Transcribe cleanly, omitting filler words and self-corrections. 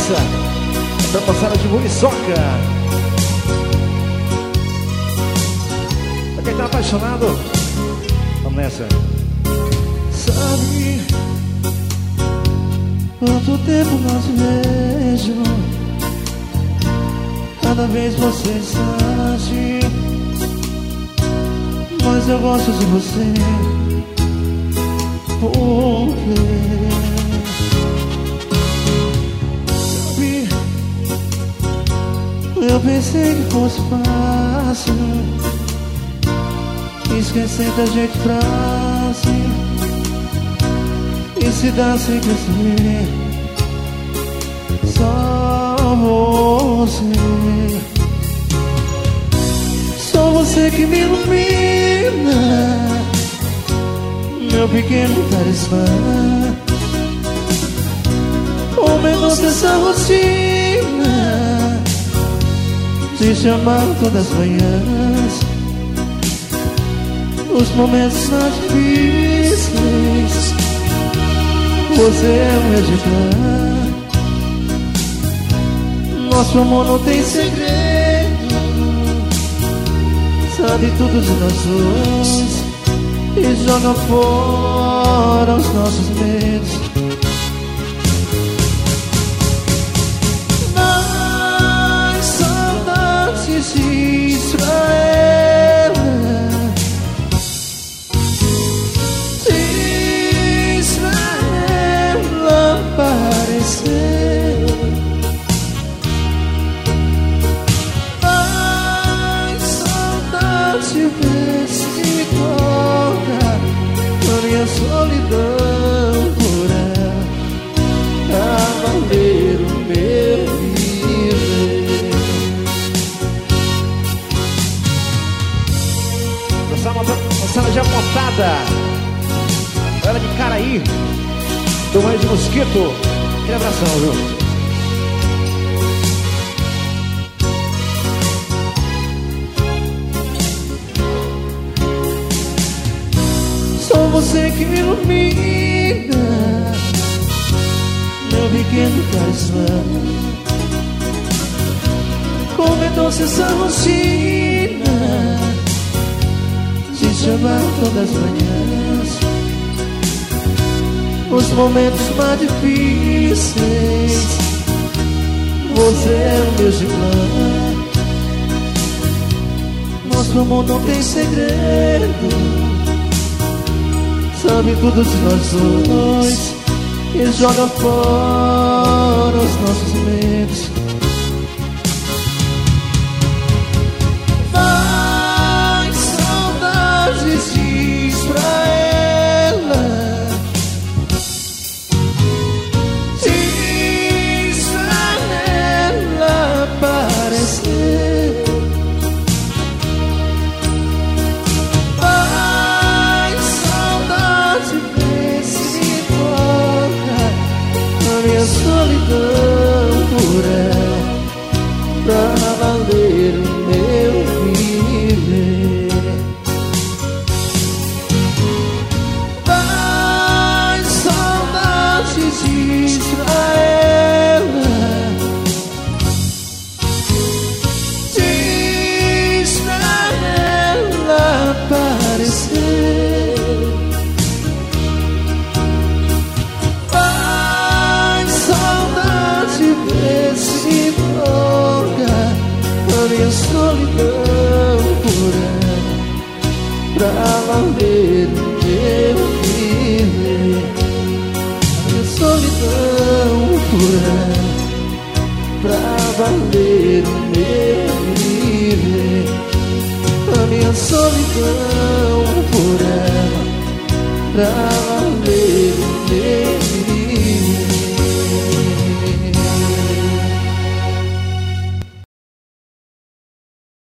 Vanessa, da passada de Muriçoca. Pra quem tá apaixonado, vamos nessa. Sabe quanto tempo nós vejo? Cada vez você distante, mas eu gosto de você. Por quê? Sabe, eu pensei que fosse fácil esquecer da gente fácil e se dá sem perceber. Só você, só você que me ilumina, meu pequeno talismã. O menos dessa rotina te chamar todas as manhãs, nos momentos mais difíceis. Você é o meu divã. Nosso amor não tem segredo, sabe tudo de nós dois e joga fora os nossos medos. Mas saudades diz pra ela, diz pra ela aparecer. Se vê, se toca a minha solidão por ela, pra valer o meu viver. Moçada já montada, ela de Caraí, do Mãe de Mosquito. Que abração, viu? Só você que me ilumina, meu pequeno talismã. Como é doce essa rotina, te chamar todas as manhãs, os momentos mais difíceis. Você é o meu gigante. Nosso amor não tem segredo, sabe tudo de nós dois e joga fora os nossos medos. Mas saudades diz pra ela, diz pra ela aparecer. Minha solidão por ela, pra valer o meu viver. Mas saudade diz pra ela, diz pra ela aparecer. Se toca a minha solidão por ela, pra valer o meu viver. A minha solidão por ela, pra valer o meu viver. A minha solidão por ela, pra